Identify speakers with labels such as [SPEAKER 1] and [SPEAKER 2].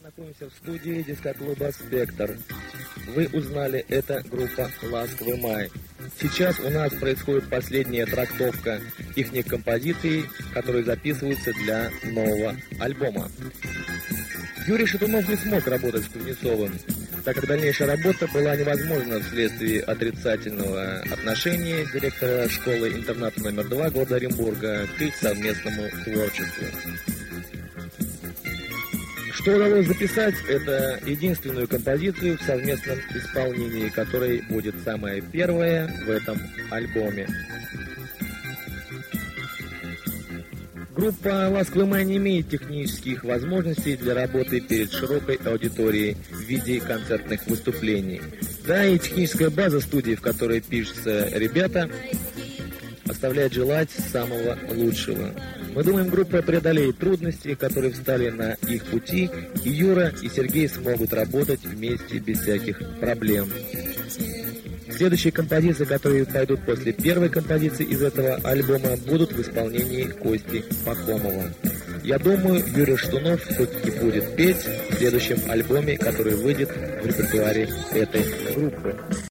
[SPEAKER 1] Находимся в студии дискоклуба «Спектр». Вы узнали, это группа «Ласковый май». Сейчас у нас происходит последняя трактовка их композиций, которые записываются для нового альбома. Юрий Шатунов не смог работать с Кузнецовым, так как дальнейшая работа была невозможна вследствие отрицательного отношения директора школы-интерната номер 2 города Оренбурга к их совместному творчеству. Что удалось записать, это единственную композицию в совместном исполнении, которой будет самая первая в этом альбоме. Группа «Ласковый май» не имеет технических возможностей для работы перед широкой аудиторией в виде концертных выступлений. Да, и техническая база студии, в которой пишутся ребята, оставляет желать самого лучшего. Мы думаем, группа преодолеет трудности, которые встали на их пути, и Юра и Сергей смогут работать вместе без всяких проблем. Следующие композиции, которые пойдут после первой композиции из этого альбома, будут в исполнении Кости Пахомова. Я думаю, Юрий Шатунов все-таки будет петь в следующем альбоме, который выйдет в репертуаре этой группы.